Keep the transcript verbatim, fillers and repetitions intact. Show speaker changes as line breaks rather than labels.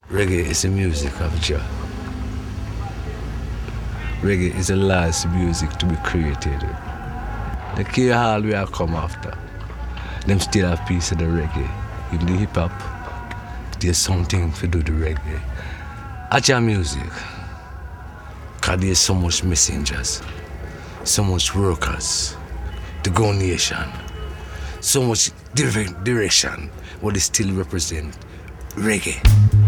Reggae is the music of Jah. Reggae is the last music to be created. The key hall we are come after. Them still have piece of the reggae. Even the hip hop, there's something to do the reggae. Acha music. Cause there's so much messengers, so much workers, to go nation, so much different direction, what they still represent reggae.